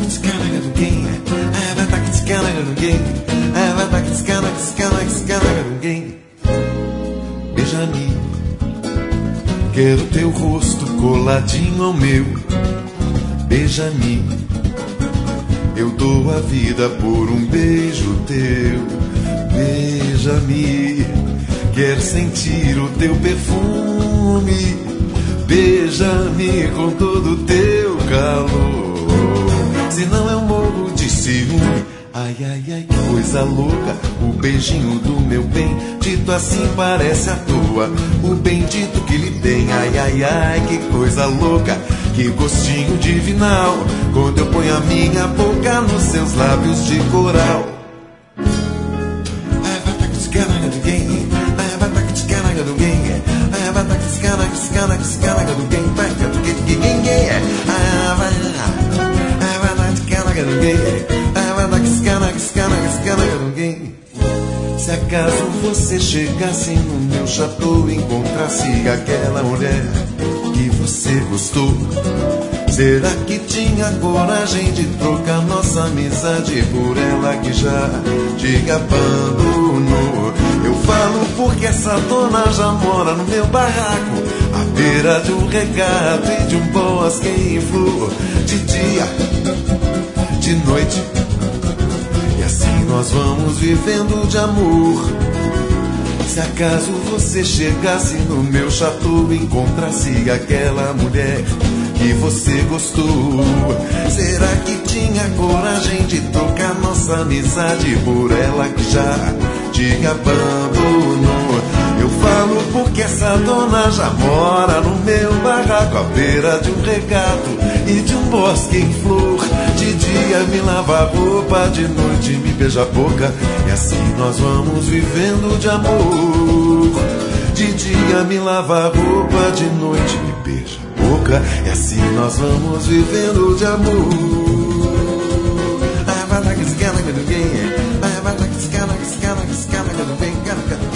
Beija-me, quero teu rosto coladinho ao meu. Beija-me, eu dou a vida por um beijo teu. Beija-me, quero sentir o teu perfume. Beija-me com todo o teu calor, senão eu morro de ciúme. Ai, ai, ai, que coisa louca, o beijinho do meu bem, dito assim parece à toa, o bendito que lhe tem. Ai, ai, ai, que coisa louca, que gostinho divinal, quando eu ponho a minha boca nos seus lábios de coral. Se acaso você chegasse no meu chateau e encontrasse aquela mulher que você gostou, será que tinha coragem de trocar nossa amizade por ela que já te abandonou? Eu falo porque essa dona já mora no meu barraco, à beira de um regato e de um bosque em flor, de dia, de noite, e assim nós vamos vivendo de amor. Se acaso você chegasse no meu chateau e encontrasse aquela mulher que você gostou, será que tinha coragem de trocar nossa amizade por ela que já te abandonou? Eu falo porque essa dona já mora no meu barraco, à beira de um regato e de um bosque em flor. De dia me lava a roupa, de noite me beija a boca, e assim nós vamos vivendo de amor. De dia me lava a roupa, de noite me beija a boca, e assim nós vamos vivendo de amor.